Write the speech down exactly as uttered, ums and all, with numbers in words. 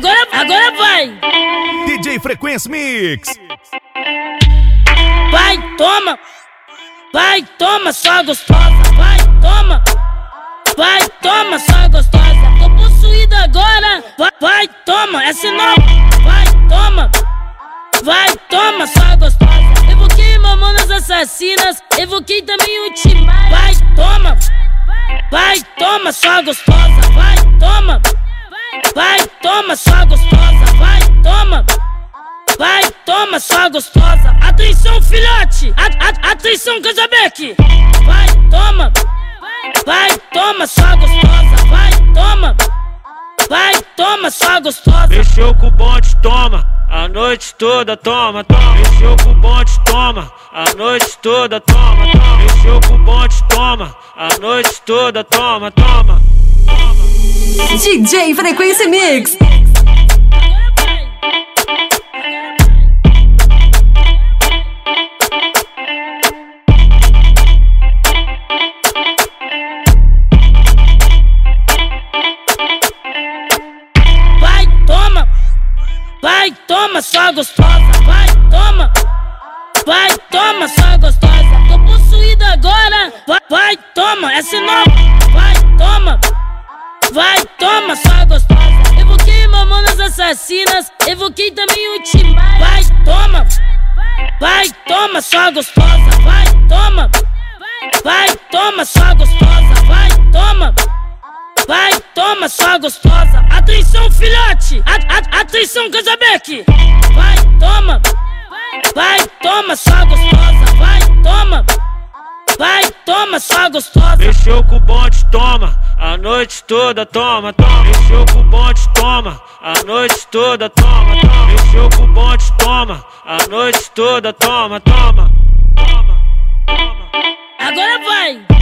agora, agora vai. D J Frequência Mix. Vai, toma. Vai, toma, só gostosa. Vai, toma. Vai, toma, só gostosa. Tô possuída agora. Vai, vai, toma, essa é nova. Vai, toma. Vai, toma, só gostosa. Evoquei Mamonas Assassinas. Evoquei também o Tim Maia. Vai, toma. Vai, toma, só gostosa. Vai, toma. Vai, toma, só gostosa. Vai, toma. Vai, toma, só gostosa. Atenção, filhote. A, a, atenção, Casabeck. Vai, toma. Vai, toma, só gostosa. Vai, toma. Vai, toma, só gostosa. Mexeu com o bonde, toma. A noite toda, toma, toma. Mexeu com o bonde, toma. A noite toda, toma, toma. Mexeu com o bonde, toma. A noite toda, toma, toma. D J Frequência Mix. Vai, toma. Vai, toma, só gostosa. Vai, toma. Vai, toma, só gostosa. Tô possuída agora. Vai, vai, toma, essa é nova. Vai, toma. Vai, toma, só gostosa. Evoquei Mamonas Assassinas. Evoquei também o Tim Maia. Vai, toma. Vai, toma, só gostosa. Vai, toma. Vai, toma, só gostosa. Vai, toma. Vai, toma, só gostosa. Atenção, filhote. A, a, atenção, Casabeck. Vai, toma. Vai, toma, só gostosa. Vai, toma. Vai, toma, só gostosa. Mexeu com o bonde, toma. A noite toda, toma, toma. Mexeu com o bonde, toma. A noite toda, toma, toma. Mexeu com o bonde, toma. A noite toda, toma, toma. Toma, toma. Agora vai.